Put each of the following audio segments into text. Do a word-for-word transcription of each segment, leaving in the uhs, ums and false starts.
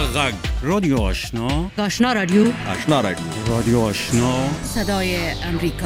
غگ رادیو آشنا، آشنا رادیو، آشنا رادیو، رادیو آشنا، صدای امریکا.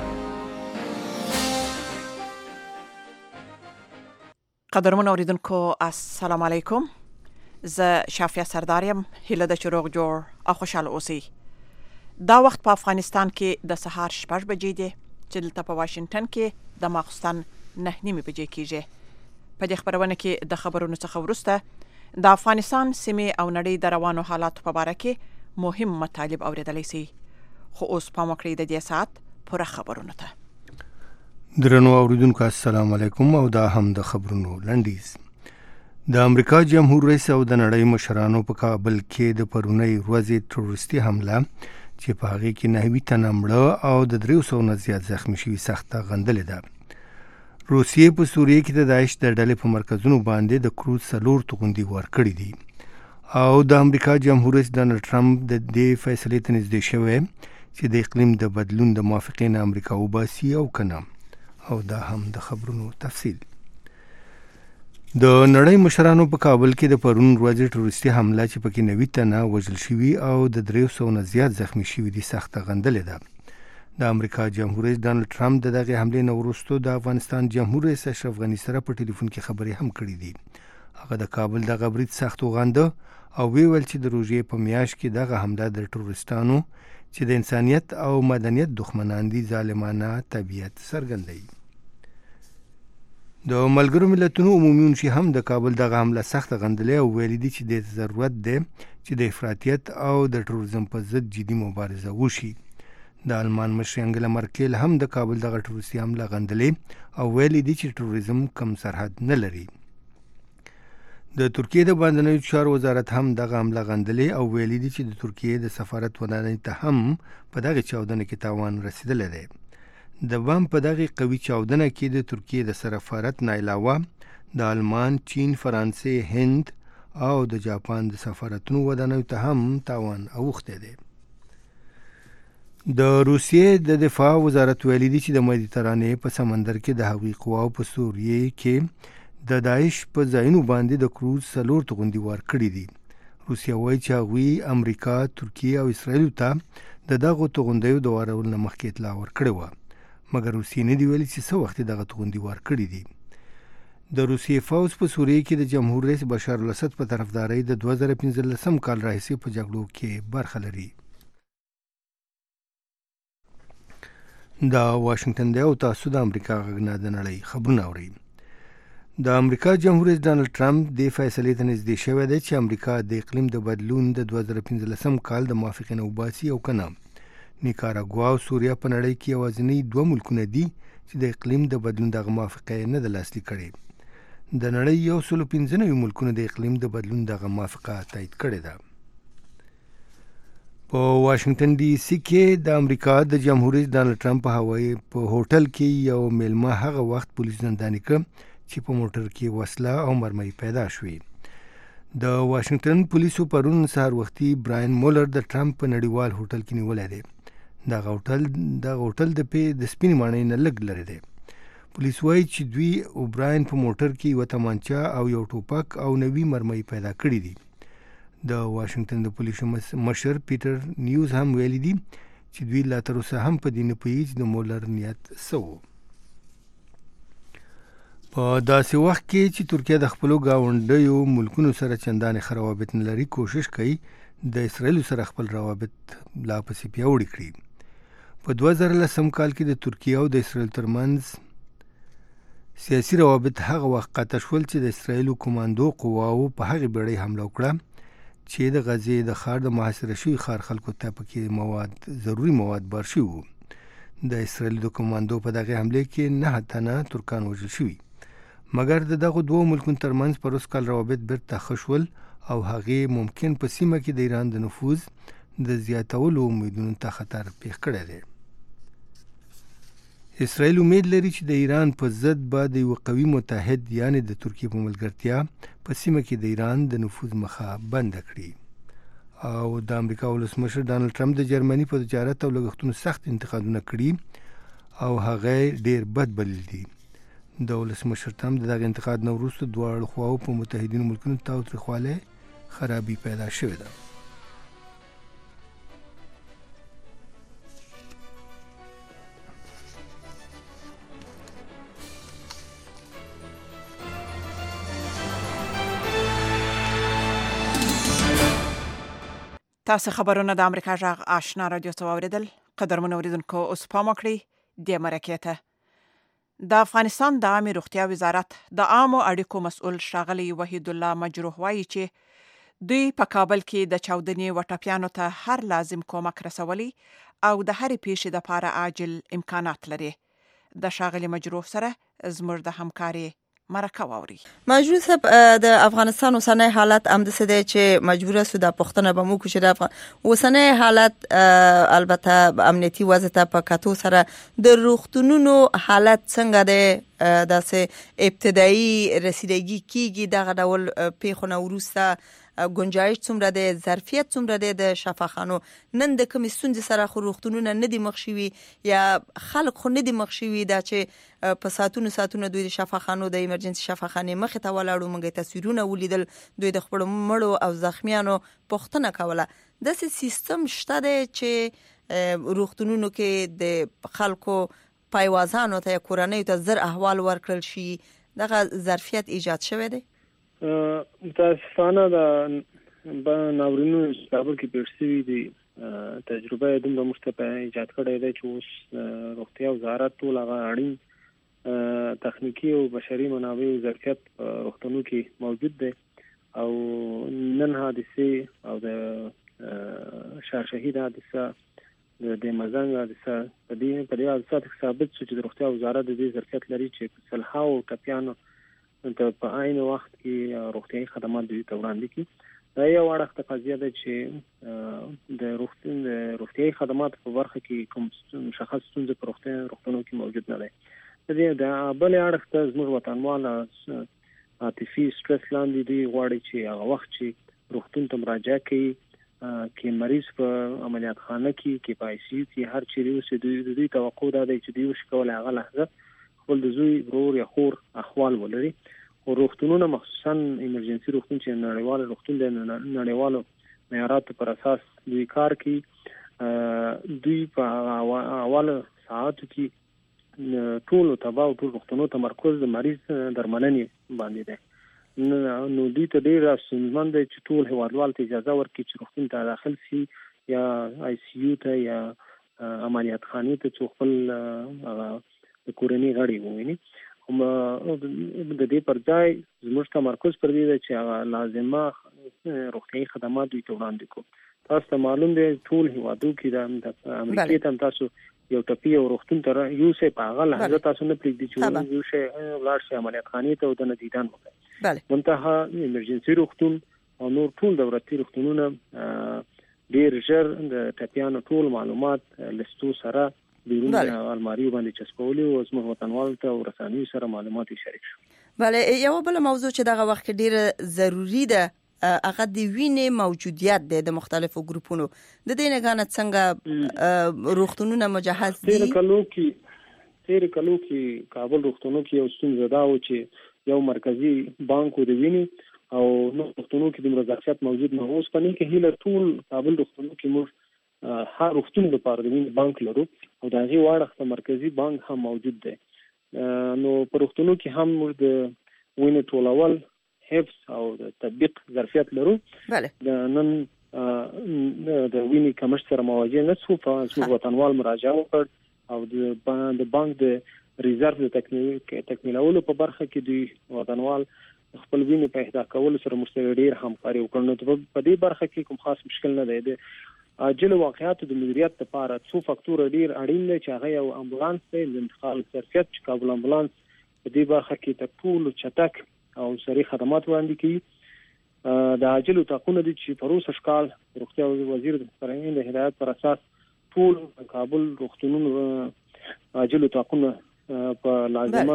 قدرمن اوریدونکو السلام علیکم. زه شافیه سرداریم. هیله ده چې روغ جوړ او خوشحال اوسئ. دا وخت په افغانستان کې د سهار شپږ بجې دي چې دلته په واشنگټن کې د ماخوستن نه نیمې بجې کیږي. په دې خبرونه کې د خبرونو څخه وروسته د افغانستان سیمې او نړۍ د روانو حالاتو په اړه کې مهم مطالب اوریدلی شي. خو اوس پام وکړئ د دې ساعت پوره خبرونه ته. درنو اوریدونکو السلام علیکم او دا هم د خبرونو لنډیز. د امریکا جمهور رئیس او د نړۍ مشرانو په کابل کې د پرونی ورځې تروریستي حمله چې په هغې کې نهوي تنه مړه او د دریو سوو نه زیات زخمي شوي سخته غندلې ده. روسیې په سوریې کې د داعش د ډلې په مرکزونو باندې د کروز څلور توغندي ورکړي دي او د امریکا جمهور رئیس ډانلډ ټرمپ د دې فیصلې ته نږدې شوی چې د اقلیم د بدلون د موافقې نه امریکا وباسي او که نه. او دا هم د خبرونو تفصیل. د نړۍ مشرانو په کابل کې د پرون ورځې تروریستي حمله چې پکې نوي تنه وژل شوي او د دریو سوو نه زیات زخمي شوي دي سخته غندلې ده. د امریکا جمهور رئیس ډانلډ ټرمپ د دغې حملې نه وروسته د افغانستان جمهور رئیس اشرف غني سره په ټلیفون کې خبرې هم کړې دي. هغه د کابل دغه برید سخت وغنده او ویل چې د روژې په میاشت کې دغه حمله د تروریستانو چې د انسانیت او مدنیت دښمنان دي ظالمانه طبیعت څرګندوي. د ملګرو ملتونو عمومي منشي هم د کابل دغه حمله سخته غندلې او ویلي دي چې د ضرورت دی چې د افراطیت او د تروریزم په ضد جدي مبارزه وشي. د آلمان مشر انګلا مرکل هم د کابل دغه تروریستي حمله غندلې او ویلي دي چې تروریزم کم سرحد نه لري. د ترکیې د باندنیو چارو وزارت هم دغه حمله غندلې او ویلي دي چې د ترکیې د سفارت ودانۍ ته هم په دغه چاودنه کې تاوان رسیدلی دی. د بم په دغه قوي چاودنه کې د ترکیې د سفارت نه علاوه د آلمان، چین، فرانسې، هند او د جاپان د سفارتونو ودانیو ته هم تاوان اوښتی دی. د روسیې د دفاع وزارت ویلي دي چې د مدیترانې په سمندر کې د هغوی قواو په سوریې کې د داعش په ځایونو باندې د کروز څلور توغندي ورکړي دي. روسیه وایي چې هغوی امریکا، ترکیې او اسرائیلو ته د دغو توغندیو د وارولو نه مخکې اطلاع ورکړې وه، مګر روسیې نه دي ویلي چې څه وخت دغه توغندي ورکړي دي. د روسیې فوز په سوریې کې د جمهور رئیس بشار الاسد په طرفدارۍ د دوه زره پنځلسم کال راهیسې په جګړو کې برخه لري. دا واشنگټن دی او تاسو د امریکا غږ نه د نړۍ خبرونه اورئ. د امریکا جمهور رئیس ډانلډ ټرمپ دې فیصلې ته نږدې شوی دی چې امریکا د اقلیم د بدلون د دوه زره پنځلسم کال د موافقې نه وباسي او که نه. نیکاراګوا او سوریا په نړۍ کې یوازینی دوه ملکونه دي چې د اقلیم د بدلون دغه موافقه نه ده لاسلیک کړې. د نړۍ یو سلو پنځه نوي ملکونه د اقلیم د بدلون دغه موافقه تایید کړې ده. په واشنگټن ډي سي کې د امریکا د جمهور رئیس ډانلډ ټرمپ په هوایي په هوټل کې یو میلمه هغه وخت پولیس زنداني کړ چې په موټر کې وسله او مرمۍ پیدا شوې. د واشنگټن پولیسو پرون سهار وختي براین مولر د ټرمپ په نړیوال هوټل کې نیولی دی. دغه هوټل دغه هوټل د پې د سپینې ماڼۍ نه لږ لرې دی. پولیس وایي چې دوی اوبراین په موټر کې یوه تمانچه او یو ټوپک او نوي مرمۍ پیدا کړي دي. د واشنگټن د پولیسو مشر پیټر نیوز هم ویلي دي چې دوی لا تر اوسه هم په دې نه پوهېږي چې د مولر نیت څه و. په داسې وخت کې چې ترکیه د خپلو ګاونډیو ملکونو سره چندانې ښه روابط نه لري، کوشش کوي د اسرائیلو سره خپل روابط لا پسې پیاوړي کړي. په دوه زره لسم کال کې د ترکیه او د اسرائیل ترمنځ سیاسي روابط هغه وخت قطع شول چې د اسرائیلو کماندو قواو په هغې بیړۍ حمله وکړه چې د غزې د ښار د محاصره شوي ښار خلکو ته پکې مواد ضروري مواد بار شوي وو. د اسرائیلو د کماندو په دغې حملې کې نهه تنه ترکان وژل شوي، مګر د دغو دوو ملکونو ترمنځ په روس کال روابط بیرته ښه شول او هغې ممکن په سیمه کې د ایران د نفوذ د زیاتولو امیدونو ته خطر پیښ کړی دی. اسرائیل امید لري چې د ایران په ضد به د یو قوي متحد یعنی د ترکیې په ملګرتیا په سیمه کې د ایران د نفوذ مخه بنده کړي. او د امریکا ولسمشر ډانلډ ټرمپ د جرمني په تجارت او لګښتونو سخت انتقادونه کړي او هغه ډیر بد بللی دي. د ولسمشر ټرمپ د دغه انتقاد نه وروسته دواړو خواو په متحدینو ملکونو تاوتریخوالی خرابي پیدا شوې ده. تاسو خبرونه د امریکا جغ آشنا رادیو څخه اوریدل. قدرمن اوریدونکو اوس پام وکړئ د مرکه ته. د افغانستان د عامه روغتیا وزارت د عامو اړیکو مسؤل ښاغلی وحید الله مجروح وایي چې دوی په کابل کې د چاودنې وټپیانو ته هر لازم کومک رسولي او د هرې پیښې لپاره عاجل امکانات لري. د ښاغلی مجروح سره زموږ د همکاري مرکه واوري. مجبور صاحب د افغانستان اوسنی حالت هم د سده چې مجبور است د پښتنه به مو کوشش د افغان اوسنی حالت البته امنیتي وضع ته په کاتو سره د روغتونونو حالت څنګه ده، داسې ابتدایي رسیدګي کیږي دغه ډول پیښونه ورسته گنجایش څومره ده، ظرفیت څومره ده د شفاخانو. نن د کوم ستونزې سره خو روغتونونه نه دي مخ شوي یا خلک خو نه دي مخ شوي دا چې په ساتونو ساتونو دوی د شفاخانو د ایمرجنسي شفاخانې مخې ته ولاړو. موږ تصویرونه ولیدل دوی د خپل مړو او زخمیانو پوښتنه کوله. داسې سیستم شته دی چې روغتونونو کې د خلکو پایوازانو ته کورنۍ ته زر احوال ورکړل شي، دغه ظرفیت ایجاد شوی دی؟ متاسفانه د ناورینونو کابل کې پیښ شوي دي تجربه یې دومره موږ ته ایجاد کړی دی چې اوس روغتیا وزارت ټول هغه اړین تخنیکي او بشري منابع او ظرفیت په روغتونونو کې موجود دی او نن حادثې او د شاه شهید حادثه د مزنګ حادثه په دې په دې حادثه کې ثابت شو چې د روغتیا وزارت د دې ظرفیت لري چې په سلهاو ټپیانو ته په عین وخت کې روغتیايي خدمات دوی ته وړاندې کړي. دا یو اړخته قضیه ده چې د روغتون د روغتیايي خدمات په برخه کې کوم مشخص ستونزې په روغتونونو کې موجود نه دی. د دې د بل اړخ ته زموږ وطنوال عاطفي سټرس لاندې دی غواړي چې هغه وخت چې روغتون ته مراجعه کوي کې مریض په عملیات خانه کې کې په آی سی یو کې هر چیرې اوسې دوی دوی توقع ده چې دوی وشي کولای هغه لحظه خپل د زوی ورور یا خور احوال ولري. او روغتونونه مخصوصا ایمرجنسي روغتون چې نړیوال روغتون د نړیوالو معیاراتو پر اساس دوی کار کوي. دوی په اول ساعتو کې ټول تباو ټول روغتونونو تمرکز د مریض درملنې باندې دی. نو دوی ته ډیر ستونزمن دی چې ټول هیوادوال ته اجازه ورکړي چې روغتون ته داخل شي یا آی سی یو ته یا عملیات خانې ته چې خپل د کورنۍ غړي وویني. هم د دې پر ځای زموږ تمرکز پر دې چې هغه لازمه روغتیايي خدمات دوی ته وړاندې کړو. تاسو ته معلوم دی ټول هیوادو کې د امریکا ته تاسو یو ټپي او روغتون ته یو څه په هغه لحظه تاسو نه پریږدي چې یو شی لاړ شي عملیات خانې ته او د دیدن وکړي. منتها ایمرجنسي روغتون او نور ټول دولتي روغتونونه ډیر ژر د ټپیانو ټول معلومات لستو سره بیرون الماریو باندې چسپولي او زموږ وطنوال ته ورساني سره معلومات شریک شو. بله یو بل موضوع چې دغه وخت کې ډیره ضروری ده هغه د وینې موجودیت دی د مختلفو ګروپونو. د دې نه غانت څنګه روغتونونه مجهز دي؟ تیر کلو کې تیر کلو کې کابل روغتونو کې یو ستونزه دا و چې یو مرکزی بانک د وینې او نو روغتونو کې د مرکزیت موجود نه. اوس په کې هیله ټول کابل روغتونو کې موږ هر روغتون لپاره د وینې بانک لرو او د هغې واړخته مرکزي بانک هم موجود دی. نو په روغتونو کې هم موږ د وینې ټولول، حفظ او د تطبیق ظرفیت لرو. د نن د وینې کمښت سره مواجه نه شو. زموږ وطنوال مراجعه وکړ او د بانک د ریزرو د تکمیلولو په برخه کې دوی وطنوال خپل وینې په اهدا کولو سره موږ ډیر همکاري وکړو. نو په دې برخه کې کوم خاص مشکل نه دی. عاجل واقعاتو د مدیریت لپاره څو فاکتور ډیر اړین دي چې هغه یو امبولانس دی د انتقال ظرفیت چې کابل امبولانس په دې برخه کې تر ټولو چټک او سریع خدمات وړاندې کوي. د عاجل تاقونه دي چې په روسه شکال روغتیا وزیر د فرهنګ د هدایت پر اساس ټول کابل روغتونونو عاجل تاقونه په لازمه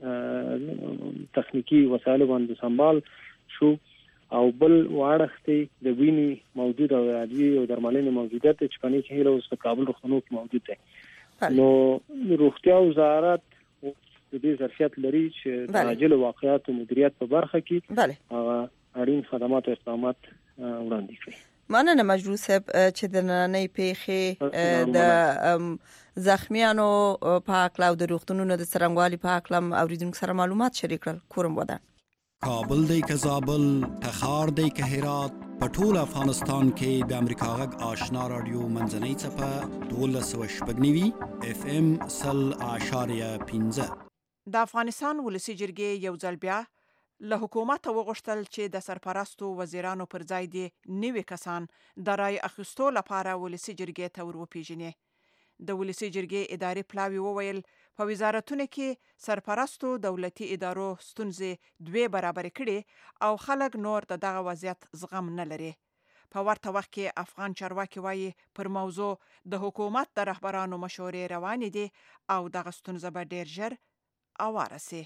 تخنیکی وسایل باندې سنبال شو او بل واړخته د وینې موجود او ادویه او درملنې موجودیت چې پنځه کې له اوس په کابل روغتونونو کې موجود دی. نو روغتیا وزارت د دې ظرفیت لري چې د عاجل واقعاتو مدیریت په برخه کې هغه اړین خدمات او اقدامات وړاندې کړي. مننه مجروح صاحب چې د نننۍ پیښې د زخمیانو په اړه او د روغتونونو د څرنګوالي په اړه اوریدونکو سره معلومات شریک کړل. کورم وده کابل دی که زابل، تخار دی که هرات، په ټول افغانستان کې د امریکا غږ آشنا رادیو منځنۍ څپه دولس سوه شپږ نوي اف ام سل اعشاریه پنځه. د افغانستان ولسی جرګې یو ځل بیا له حکومت وغوښتل چې د سرپرستو وزیرانو پر ځای دي نوي کسان د رای اخیستو لپاره ولسی جرګې ته وروپیژني. د ولسی جرګې اداري پلاوی وویل په وزارتونو کې سرپرستو دولتي ادارو ستونزې دوی برابر کړي او خلک نور دغه وضعیت زغم نه لري. په ورته وخت کې افغان چارواکي وایي پر موضوع د حکومت د رهبرانو مشورې روانې دي او دغه ستونزه به ډیر ژر اواره سي.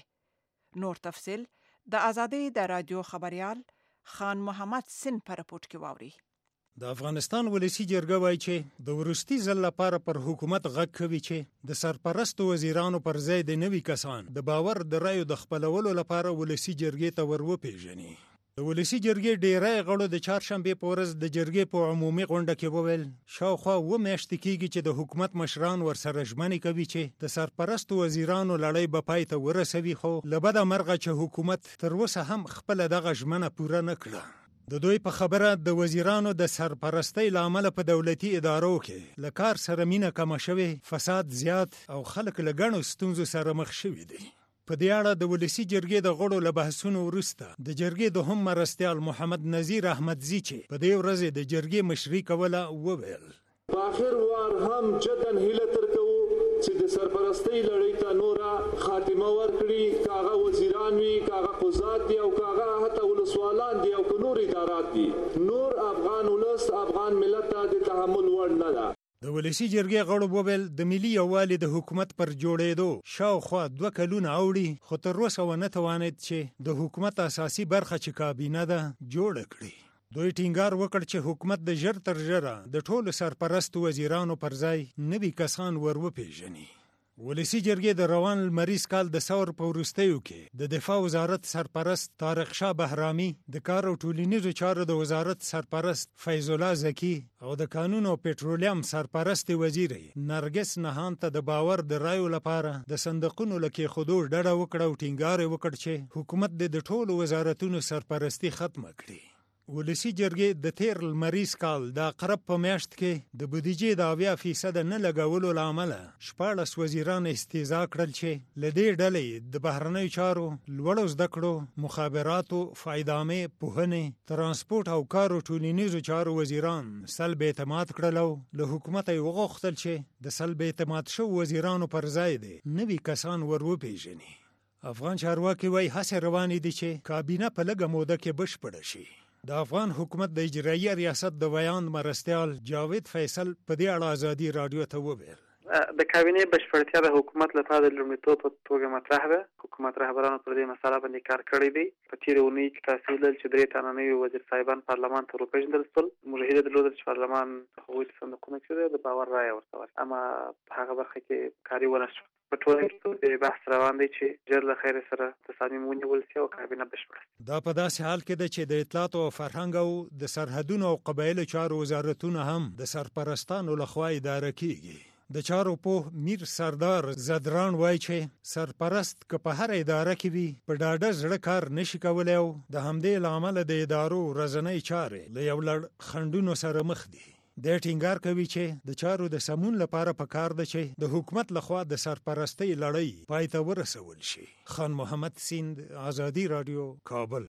نور تفصیل د ازادي د رادیو خبريال خان محمد سن پر رپورت کې واوري. د افغانستان ولسی جرګه وایي چې د ورستي ځل لپاره پر حکومت غږ کوي چې د سرپرستو وزیرانو پر ځای د نوي کسان د باور د رایو د خپلولو لپاره ولسی جرګې ته وروپیژني. د ولسی جرګې ډیری غړو د چهارشنبه په ورځ د جرګې په عمومي غونډه کې وویل شاوخوا و میاشتې کېږي چې د حکومت مشران ورسره ژمنې کوي چې د سرپرستو وزیرانو لړۍ به پای ته ورسوي، خو له بده مرغه چې حکومت تر اوسه هم خپله دغه ژمنه پوره نه کړه. د دوی په خبره د وزیرانو د سرپرستۍ لامل په دولتي ادارو کې له کار سره مینه کمه شوې، فساد زیات او خلک له ګڼو ستونزو سره مخ شوي دي. په دې اړه د ولسی جرګې د غړو له بحثونو وروسته د جرګې د هم مرستیال محمد نذیر احمدزي چې په دې ورځ د جرګې مشري کوله وویل په اخر وار هم جدن هیله تر کوو چې د سرپرستۍ لړۍ ته نورا خاتمه ورکړي، کاغه وزیران وي، کاغه قضات دي او کاغه حتی ولسوالان دي او نور ادارات دي. نور افغان ولس افغان ملت ته د تحمل وړ نه ده. د ولسی جرګې غړو وویل د ملي یووالي د حکومت پر جوړېدو شاوخوا دوه کلونه اوړي، خو تر اوسه ونه توانید چې د حکومت اساسي برخه چې کابینه ده جوړه کړي. دوی ټینګار وکړ چې حکومت د ژر تر ژره د ټولو سرپرستو وزیرانو پر ځای نوي کسان وروپیژني. ولسی جرګې د روان لمریز کال د ثور په وروستیو کې د دفاع وزارت سرپرست طارق شاه بهرامي، د کار او ټولنیزو چارو د وزارت سرپرست فیض الله زکی او د قانون او پټرولیم سرپرست وزیر نرګس نهان ته د باور د رایو لپاره د صندوقونو لکه خودو ډډه وکړه او ټینګار وکړ چې حکومت د ټولو وزارتونو سرپرستی ختمه کړي. ولسی جرګې د تیر لمریز کال د اقرب په میاشت کې د بودیجې د اویا فیصد نه لګولو لامل شپاړس وزیران استیزا کړل چې له دې ډلې د بهرنیو چارو، لوړو زده کړو، مخابراتو، فایدامې، پوهنې، ترانسپورت او کار او ټولنیزو چارو وزیران سلب اعتماد کړل او له حکومت یې وغوښتل چې د سلب اعتماد شو وزیرانو پر ځای دي نوي کسان وروپیژني. افغان چارواکي وایي هڅې روانې دي چې کابینه په لږه موده کې بشپړه شي. د افغان حکومت د اجرایي ریاست د ویاند مرستیال جاوید فیصل په دې اړه ازادي رادیو ته وویل د کابینې بشپړتیا د حکومت لپاره د لومړیتوب په توګه مطرح ده. حکومت رهبرانو پر دې مسله باندې کار کړی دی. په تیرې اونۍ کې تاسو ویل چې درې تنه نوي وزیر صاحبان پارلمان ته وروپېژندل شول. موږ هیله درلوده چې پارلمان هغوی ته صندوقونه چې د باور رایه ورته ورکړي، اما په هغه برخه کې کاري ونه شو. په ټوله کې بحث روان دی چې ژر له خیر سره تصامیم ونیول شي او کابینه بشپړه. دا په داسې حال کې ده چې د اطلاعات او فرهنګ او د سرحدونو او قبایلو چارو وزارتونه هم د سرپرستانو لخوا اداره کیږي. د چارو په میر سردار زدران وایي چې سرپرست که په هر اداره کې وي په ډاډه زړه کار نشي کولی او د همدې له امله د ادارو ورځنۍ چارې له یو لړ خنډونو سره مخ دي. د ټینګار کوي چې د چارو د سمون لپاره پکار ده چې د حکومت لخوا د سرپرستۍ لړۍ پای ته ورسول شي. خان محمد سیند، ازادي رادیو، کابل.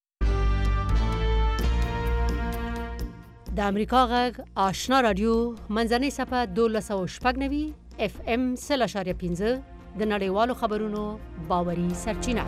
د امریکا غږ آشنا رادیو منځنۍ صفحه دولس سوه شپږ نوي اف ام سل اشاریه پنځه د نړیوالو خبرونو باوري سرچینه.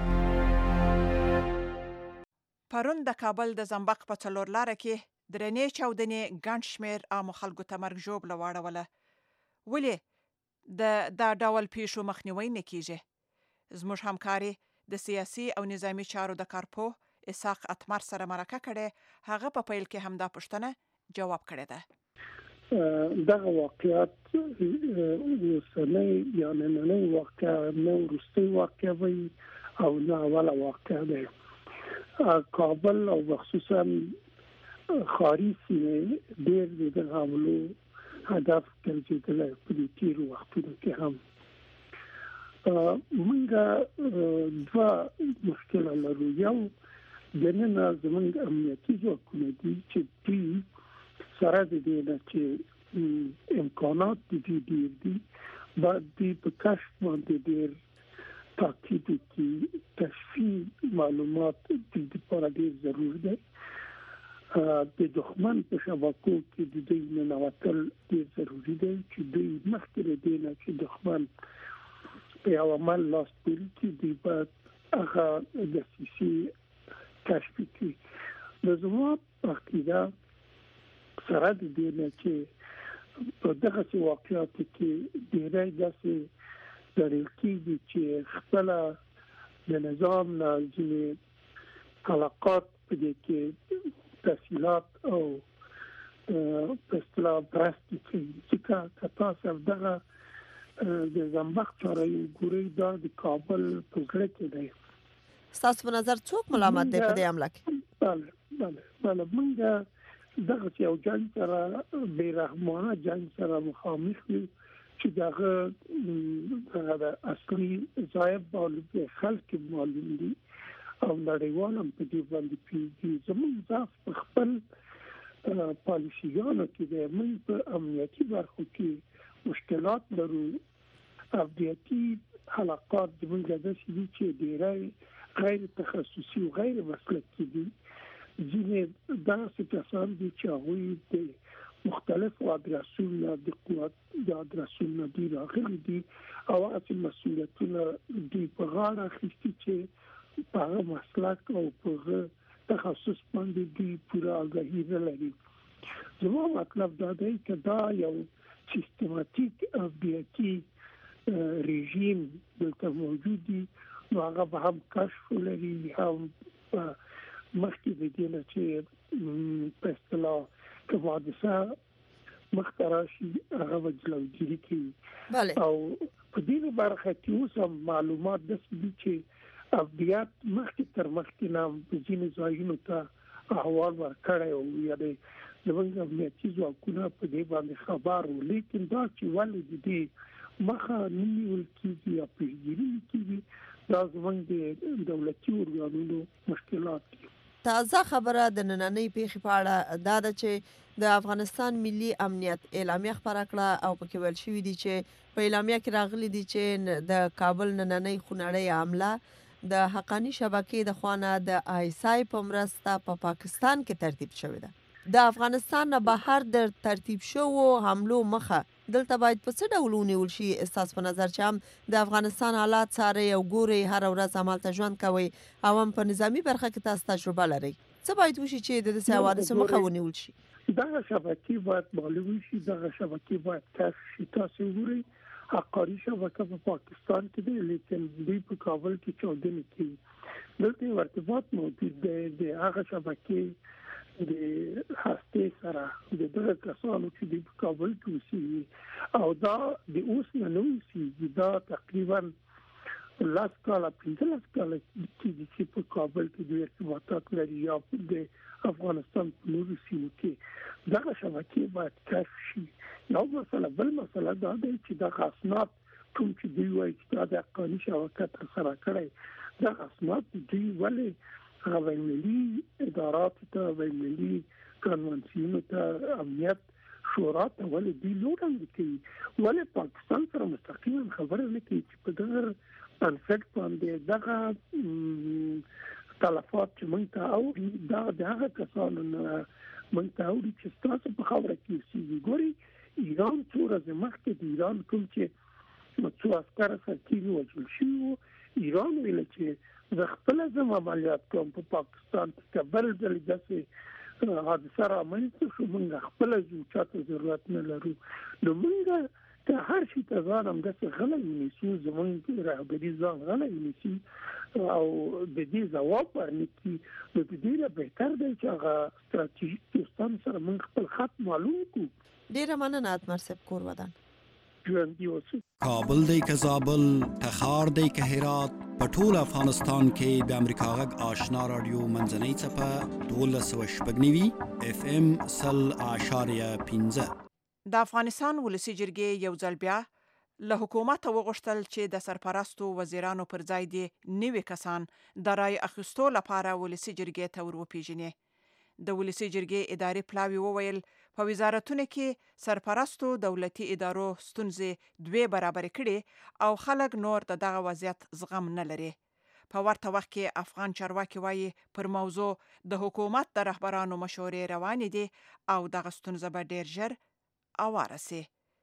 پرون د کابل د زنبق په څلور لاره کې درنې چاودنې ګڼ شمېر عامو خلکو ته مرګ ژوبله واړوله. ولې د دا ډول پیښو مخنیوی نه کیږي؟ زموږ همکاري د سیاسي او نظامي چارو د کارپوه اسحاق اتمر سره مرکه کړې. هغه په پیل کې هم دا پوښتنه جواب کړې ده. دغه واقعیت اوسنۍ یا نننۍ واقعه نه وروستۍ واقعه وي او نه اوله واقعه ده. کابل او خصوصا خاري سیمې ډېر د حملو هدف ګرځېدل په دې تیرو وختونو کې هم موږ دوا مشکل لرو. یو د نن زموږ امنیتي ځواکونه دي چې دوی سره د دې نه چې امکانات دي ډېر دي باید دوی په کشف باندې ډېر تاکید وکړي. کشفي معلومات د دې لپاره ډېر ضروري دي. د دښمن په شبکو کې د دوی ننوتل ډېر ضروري دی چې دوی مخکې له دې نه چې دښمن په یو عمل لاس پورې کړي دوی باید هغه دسیسې کشف کړي. نو زما په عقیده سره د دې نه چې په دغسې واقعاتو کې ډېری داسې لرل کېږي چې خپله د نظام نه ځینې علاقات په دې کې تفصیلات او په اصطلاح برستی کوي چې تاسو دغه د زنبق چاره ګوري دا د کابل په ځړ کې دی. تاسو په نظر څوک ملامت دی په دې حمله کې؟ بله بله بله موږ دغه یو جنګ سره بې رحمانه جنګ سره مخامخ یو چې دغه د اصلي ځای باندې خلک معلوم دي او نړیوال هم په دې باندې پیږي. زموږ ځاف په خپل پالیسیانو کې د موږ په امنیتي برخو کې مشکلات لرو. امنیتي حلقات زموږ داسې دي چې ډېری غیر تخصصي او غیر مسلکي دي. ځینې داسې کسان دي چې هغوی د مختلفو ادرسونو د قوت د ادرسونو دي راغلي دي او هغه مسؤلیتونه دوی په غاړه اخیستي چې په هغه مسلک او په تخصص باندې دوی پوره آگاهي نه لري. زما مطلب دا دی چې دا یو سیستماتیک امنیتي رژیم دلته موجود دي نو هغه به هم کشف لري هم مخکې د دې نه چې په اصطلاح که حادثه مخته راشي هغه به جلوګیري کوي. او په دې برخه کې اوس هم معلومات داسې دي چې افدیات مخکې تر مخکې نه په ځینې ځایونو ته احوال ورکړی او یعنې زموږ امنیتي ځواکونه په دې باندې خبر وو، لیکن دا چې ولې د دې مخه نه نیول کېږي یا پیژندل کېږي دا زموږ د دولتي ارګانونو مشکلات دي. تازه خبره د نننۍ پیښې په اړه دا ده چې د افغانستان ملي امنیت اعلامیه خپره کړه او پکې ویل شوي دي چې په اعلامیه کې راغلي دي چې د کابل نننۍ خونړۍ حمله د حقانی شبکې د خوانه د آیسای په مرسته په پا پاکستان کې ترتیب شوې ده. د افغانستان نه بهر د ترتیب شوو حملو مخه دلته باید په څه ډول ونیول شي؟ استاس په نظر چې هم د افغانستان حالات څاري او ګوري، هر ورځ عملته ژوند کوي او هم په نظامی برخه کې تاسو تجربه لري، څه باید وشي چې د دې حوادثو مخه ونیول شي؟ دغه شبکې باید معلوم شي، دغه شبکې باید کشف شي. تاسو ګورئ حقاری شبکه په پاکستان کې دی لیکن دوی په کابل کې چاودنې کوي. دلته ارتباط موجود دی د هغه شبکې د هسته سره د دغه کسانو چې د کابل کې اوسېږي او دا د اوس نه نو اوسېږي، دا تقریبا لاس کاله پنځلس کاله چې په کابل کې د ارتباطات لري یا د افغانستان په نورو سیمو کې دغه شبکې باید کشف شي. یو مسله بل مسله دا دی چې دغه اسناد کوم چې دوی وایي چې دا د حقاني شبکه ترسره کړی دغه اسناد دوی ولې هغه ملي ادارات ته ملي کنوانسیون ته امنیت شورا ته ولې دوی لوړاندې کوي؟ ولې پاکستان سره مستقیما خبره نه کوي چې په دغه بنسټ باندې دغه تلفات چې موږ ته اوري دا د هغه کسانو نه موږ ته اوري چې تاسو په خبره کې اوسېږي. ګوري ایران څو ورځې مخکې د ایران کوم چې څو عسکر سرتیري وژل شوي، ایران ویل چې زه خپله ځم عملیات کوم په پاکستان کې، که بل ځل داسې حادثه رامنځته شو موږ خپله ځو، چاته ضرورت نه لرو. نو موږ که هر شي ته ځان همداسې غلی ونیسو، زموږ رهبري ځان غلی ونیسي او د دې ځواب ورنکړي، نو د دې نه بهتر دی چې هغه ستراتیژیک دوستانو سره موږ خپل خط معلوم کړو. ډېره مننه اتمر صاحب، کور ودان. ژوندي اوسو. کابل دی که زابل، تخار دی که هرات، په ټول افغانستان کې د امریکا غږ آشنا رادیو منځنۍ څپه دولس سوه شپږ نوي اف ام سل اعشاریه پنځه. د افغانستان ولسی جرګې یو ځل بیا له حکومت وغوښتل چې د سرپرستو وزیرانو پر ځای دي نوي کسان د رای اخیستو لپاره ولسی جرګې ته ور وپیژني. د ولسی جرګې اداري پلاوی وویل په وزارتونو کې سرپرستو دولتي ادارو ستونزې دوی برابر کړي او خلک نور د دغه وضعیت زغم نه لري. په ورته وخت کې افغان چارواکي وایي پر موضوع د حکومت د رهبرانو مشورې روانې دي او دغه ستونزه به ډیر ژر اواره سي.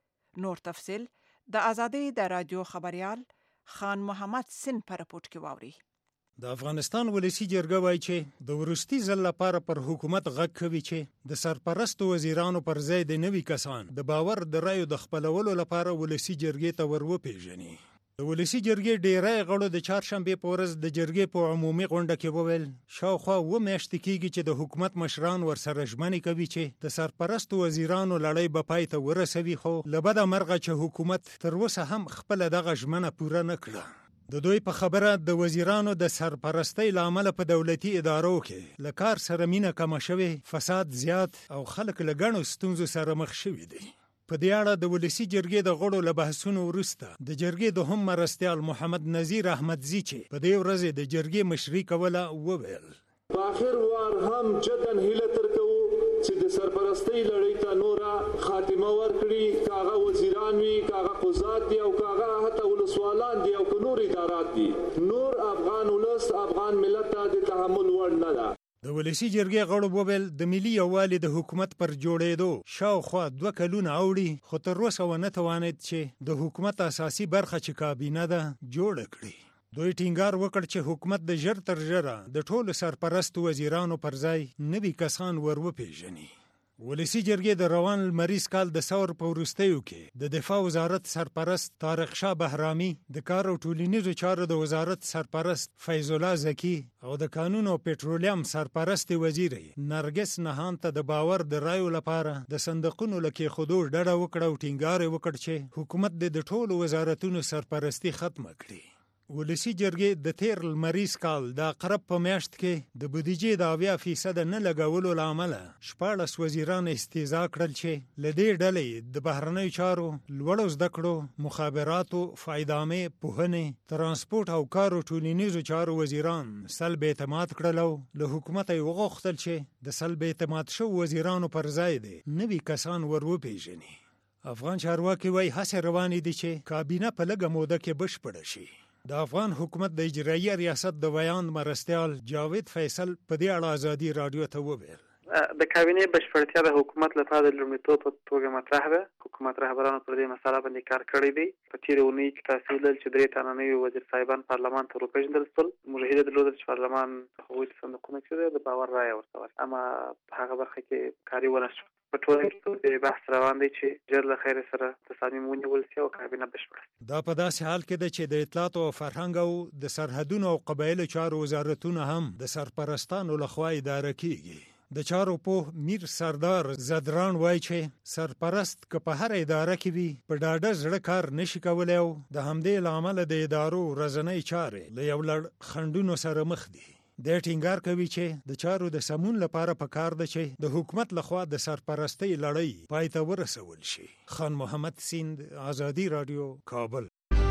نور تفصیل د ازادي د رادیو خبريال خان محمد سن پر رپورت کې واوري. د افغانستان ولسی جرګه وایي چې د ورستي ځل لپاره پر حکومت غږ کوي چې د سرپرستو وزیرانو پر ځای د نوي کسان د باور د رایو د خپلولو لپاره ولسی جرګې ته ور وپیژني. د ولسی جرګې ډیری غړو د چهارشنبه په ورځ د جرګې په عمومي غونډه کې وویل شاوخوا و میاشتې کېږي چې د حکومت مشران ورسره ژمنې کوي چې د سرپرستو وزیرانو لړۍ به پای ته ورسوي، خو له بده مرغه چې حکومت تر اوسه هم خپله دغه ژمنه پوره نه کړه. د دوی په خبره د وزیرانو د سرپرستی لامل په دولتي ادارو کې له کار سره مینه کمه شوې، فساد زیات او خلک له ګڼو ستونزو سره مخ شوي دي. په دې اړه د ولسی جرګې د غړو له بحثونو وروسته د جرګې د هم مرستیال محمد نذیر احمدزي چې په دې ورځ د جرګې مشري کوله وویل په اخر وار هم جدن هیله تر کوو چې د سرپرستی لړۍ ته نورا خاتمه ورکړي، کاغه وزیران وي، کاغه قضات دي او کاغه حتی ولسوالان دي او نور ادارات دي. نور افغان ولس افغان ملت ته د تحمل وړ نه ده. د ولسی جرګې غړو وویل د ملي یووالي د حکومت پر جوړېدو شاوخوا دوه کلونه اوړي، خو تر اوسه ونه توانید چې د حکومت اساسي برخه چې کابینه ده جوړه کړي. دوی ټینګار وکړ چې حکومت د ژر تر ژره د ټولو سرپرستو وزیرانو پر ځای نوي کسان ور وپیژني. ولسی جرګې د روان لمریز کال د ثور په وروستیو کې د دفاع وزارت سرپرست طارق شاه بهرامي، د کار او ټولنیزو چارو د وزارت سرپرست فیض الله زکی او د قانون او پټرولیم سرپرست وزیر نرګس نهان ته د باور د رایو لپاره د صندوقونو لکه خودو ډډه وکړه او ټینګار وکړ چې حکومت د ټولو وزارتونو سرپرستی ختمه کړي. ولسی جرګې د تیر لمریز کال د اقرب په میاشت کې د بودیجې د اویا فیصد نه لګولو له امله شپاړس وزیران استیضاح کړل چې له دې ډلې د بهرنیو چارو، لوړو زده کړو، مخابراتو، فایدامې، پوهنې، ترانسپورت او کار او ټولنیزو چارو وزیران سلب اعتماد کړل او له حکومت یې وغوښتل چې د سلب اعتماد شو وزیرانو پر ځای دي نوي کسان ور وپیژني. افغان چارواکي وایي هڅې روانې دي چې کابینه په لږه موده کې بشپړه شي. د افغان حکومت د اجرایي ریاست د بیان مرستیال جاوید فیصل په دې اړه ازادي رادیو ته وویل د کابینې بشپړتیا د حکومت لپاره د لومړیتوب په توګه مطرح ده. حکومت رهبرانو پر دې مسله باندې کار کړی دی. په تیره اونۍ کې تاسو ویل چې درې تنه نوي وزیر صاحبان پارلمان ته راوپېژندل شول. موږ هیله درلوده چې پارلمان هغوی ته صندوقونه چې د باور رایه ورته ورکړي، اما په هغه برخه کې کاري ونه شو. په ټوله کې بحث روان دی چې ژر له خیر سره تصامیم ونیول شي او کابینه بشپړه. دا په داسې حال کې ده چې د اطلاعات او فرهنګ او د سرحدونو او قبایلو چارو وزارتونه هم د سرپرستانو لخوا اداره کیږي. د چارو په میر سردار زدران وایي چې سرپرست که په هر اداره کې وي په ډاډه زړه کار نشي کولی او د همدې له امله د ادارو ورځنۍ چارې له یو لړ خنډونو سره مخ دي. د ټینګار کوي چې د چارو د سمون لپاره پکار ده چې د حکومت لخوا د سرپرستی لړۍ پای ته ورسول شي. خان محمد سیند، ازادي رادیو، کابل.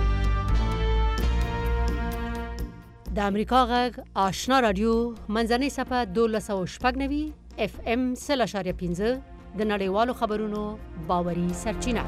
د امریکا غږ آشنا رادیو منځنۍ صفحه دولس سوه شپږ نوي اف ام سل اشاریه پنځه د نړیوالو خبرونو باوري سرچینه.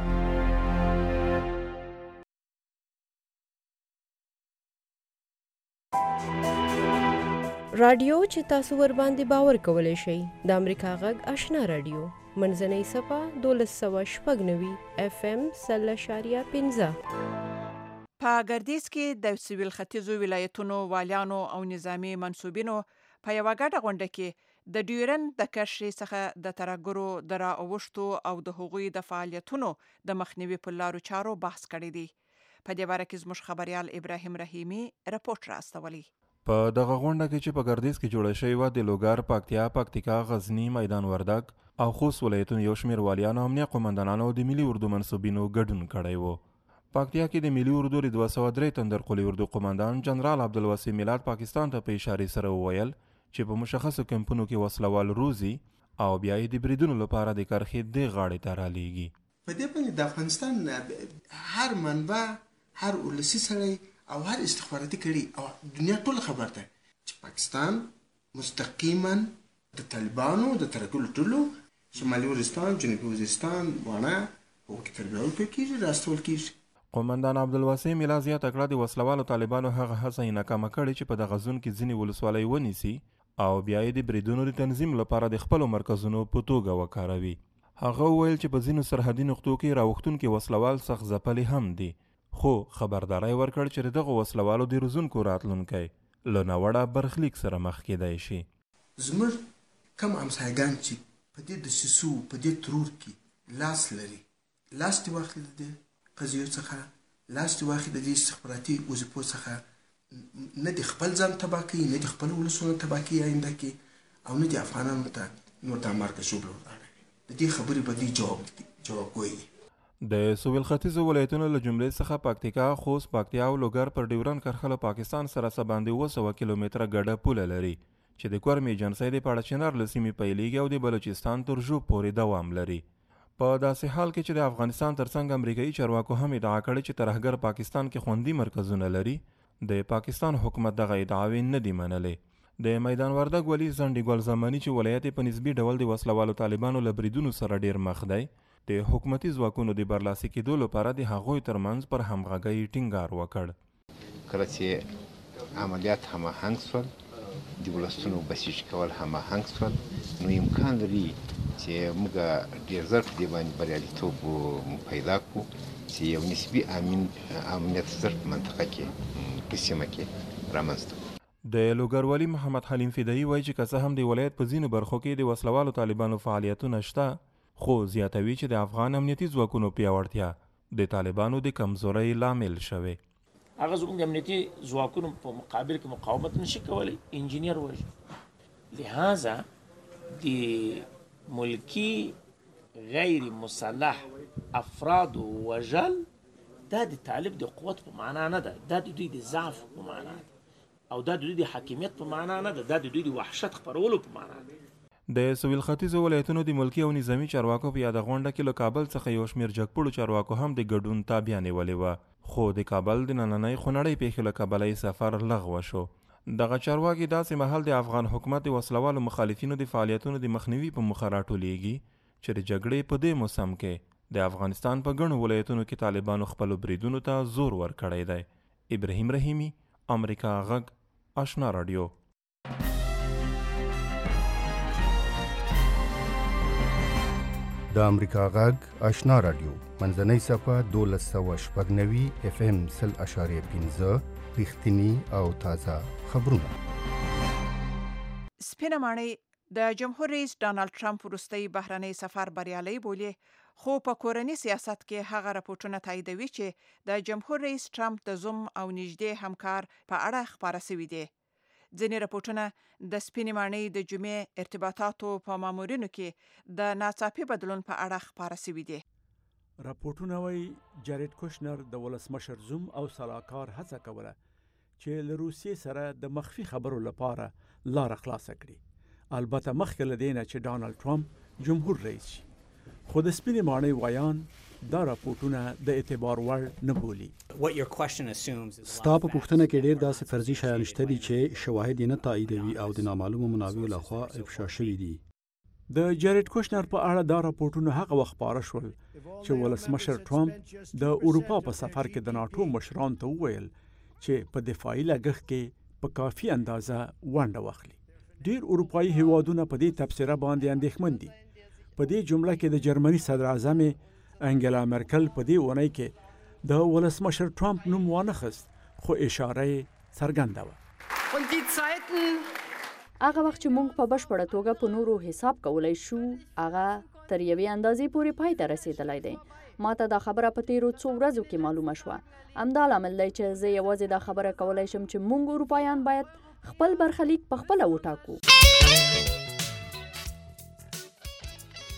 رادیو چې تاسو ور باندې باور کولای شئ د امریکا غږ آشنا رادیو منځنۍ صفحه دولس سوه شپږ نوي اف ام سل اشاریه پنځه. په ګردیز کې د سویل ختیځو ولایتونو والیانو او نظامی منصوبینو په یوه ګډه غونډه کې د ډیورن د کرښې څخه د ترهګرو د راوښتو او د هغوی د فعالیتونو د مخنیوي په لارو چارو بحث کړی دی. په دې باره کې زموږ خبريال ابراهیم رحیمی رپورټ راستولی. په دغه غونډه کې چې په ګردیز کې جوړه شوې وه د لوګر، پکتیا، پکتیکا، غزنی، میدان وردګ، او خوست ولایتونو یو شمېر والیانو، امنیه قومندانانو او د ملي اردو منصوبینو ګډون کړی و. پکتیا کې د ملي اردو د دوه سوه درې تندر قلي اردو قومندان جنرال عبدالواسع میلاد پاکستان ته په اشارې سره وویل چې په مشخصو کمپونو کې وسلوال روزي او بیا یې د بریدونو لپاره د کرښې دې غاړې ته رالیږي. په دې باندې د افغانستان هر منبع، هر ولسي سړی او هر استخباراتي کړي او دنیا ټول خبر ده چې پاکستان مستقیما د طالبانو د ترکلو ټولو شمالي وزیرستان، جنوبي وزیرستان، واڼه او کې تربیه ورکړي، راستول کیږي. قومندان عبدالواسع میلاد زیاته کړه د وسلوالو طالبانو هغه هڅه یې ناکامه کړې چې په دغه زون کې ځینې ولسوالۍ ونیسي او بیا یې د بریدونو د تنظیم لپاره د خپلو مرکزونو په توګه وکاروي. هغه وویل چې په ځینو سرحدي نقطو کې راوښتونکي وسلوال سخت ځپلي هم دي، خو خبرداری ورکړ چې د دغو وسلوالو د روزونکو راتلونکی له ناوړه برخلیک سره مخ کېدی شي. زموږ کم همسایګان چې په دې دسیسو په دې ترور کې لاس لري، لاس دې واخلي د دې قضیو څخه، لاس دې واخلي د دې استخباراتي وظیفو څخه، نه د خپل ځان تباه کوي، نه د خپل ولسونو تباه کوي آینده کې، او نه د افغانانو ته نور د مرګ ژوبله ولاړوي. د دې خبرې به دې جواب جوابګوی. د سویل ختیځو ولایتونو له جملې څخه پکتیکا، خوست، پکتیا او لوګر پر ډیورن کرښه له پاکستان سره څه باندې اوه سوه کیلومتره ګډه پوله لري چې د کورم ایجنسۍ د پاړچنار له سیمې پیلېږي او د بلوچستان تر ژوب پورې دوام لري. په داسې حال کې چې د افغانستان ترڅنګ امریکایي چارواکو هم ادعا کړې چې ترهګر پاکستان کې خوندي مرکزونه لري، د پاکستان حکومت دغه ادعاوې نه دي منلې. د میدان وردګ ولي ځنډي ګل زماني چې ولایت په نسبي ډول د وسلوالو طالبانو له بریدونو سره ډیر مخ دی، د حکومتي ځواکونو د برلاسي کېدو لپاره د هغوی ترمنځ پر همغږۍ ټینګار وکړ. کله چې عملیات هماهنګ سول، د ولسونو بسیج کول هماهنګ سول، نو امکان لري چې موږ ډېر ژر په دې باندې بریالیتوب پیدا کړو چې یو نسبي امن امنیت زر په منطقه کې په سیمه کې رامنځته کړو. د لوګر والي محمد حلیم فدایي وایي چې که څه هم د ولایت په ځینو برخو کې د وسلوالو طالبانو فعالیتونه شته، خو زیاتوي چې د افغان امنیتي ځواکونو پیاوړتیا د طالبانو د کمزورۍ لامل شوی. هغه زموږ د امنیتي ځواکونو په مقابل کې مقاومت نشي کولی، انجینیر وژني. لہذا د ملکی غیر مسلح افراد وژل دا د طالب د قوت په معنا نه ده، دا د دوی د ضعف په معنا ده، او دا د دوی د حاکمیت په معنا نه ده، دا د دوی د وحشت خپرولو په معنا ده. د سویل ختیځو ولایتونو د ملکی او نظامی چارواکو په یاده غونډه کې له کابل څخه یو شمېر جګپوړو چارواکو هم د ګډون تابیا نیولې وه، خو د کابل د نننۍ خونړۍ پیښې له کبله یې سفر لغوه شو. دغه چارواکي داسې مهال د افغان حکومت د وسلوالو مخالفینو د فعالیتونو د مخنیوي په موخه راټولیږي چې د جګړې په دې موسم کې د افغانستان په ګڼو ولایتونو کې طالبانو خپلو بریدونو ته زور ورکړی دی. ابراهیم رحیمي، امریکا غږ، آشنا رادیو. د امریکا غږ آشنا رادیو منځنۍ صفحه دولس سوه شپږ نوي اف ام سل اشاریه پنځه رښتینی او تازه خبرونه. سپینه ماڼۍ د جمهور رئیس ډانلډ ټرمپ وروستی بهرنی سفر بریالی بولي، خو په کورني سیاست کې هغه راپورټونه تاییدوي چې د جمهور رئیس ټرمپ د زوم او نږدې همکار په اړه خبره شوې دي. ځینې راپورټونه د سپینې ماڼۍ د جمعې ارتباطاتو په مامورینو کې د ناڅاپي بدلون په اړه خبره شوې دي. راپورټونه وايي جارید کوشنر د ولسمشر زوم او سلاکار هڅه کوله چې له روسیې سره د مخفي خبرو لپاره لار خلاصه کړي، البته مخکې له دې نه چې ډانلډ ټرمپ جمهور رئیس شي، خو د سپینې ماڼۍ وایان دا راپورټونه د اعتبار وړ نه بولي. ستا په پوښتنه کې ډېر داسې فرضي شیان شته دي چې شواهد یې نه تاییدوي او د نامعلومو منابعو لخوا افشا شوي دي. د جارید کوشنر په اړه دا راپورټونه هغه وخت خپاره شول چې ولسمشر ټرمپ د اروپا په سفر کې د ناټو مشرانو ته وویل چې په دفاعي لګښت کې په کافي اندازه ونډه واخلي. ډېر اروپایي هیوادونه په دې تبصره باندې اندېښمن دي. په دې جمله کې د جرمني صدر اعظم انګلا مرکل په دې اونۍ کې د ولسمشر ټرمپ نوم وانخست، خو اشاره څرګنده وه. هغه وخت چې موږ په بشپړه توګه په نورو حساب کولای شو، هغه تر یوې اندازې پورې پای ته رسېدلی دی. ما ته دا خبره په تیرو څو ورځو کې معلومه شوه. همدا لامل دی چې زه یوازې دا خبره کولی شم چې موږ اروپایان باید خپل برخلیک په خپله وټاکو.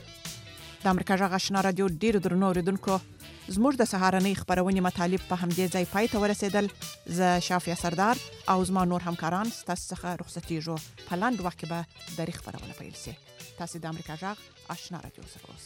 د امریکا غږ آشنا رادیو ډیرو درنو اوریدونکو زموږ د سهارنۍ خبرونې مطالب په همدې ځای پای ته ورسېدل. زه شافیه سردار او زما نور همکاران ستاسو څخه رخصتېږو. په لاندې وخت کې به د خبرونه پیل شي. تاسو د امریکا غږ آشنا رادیو سره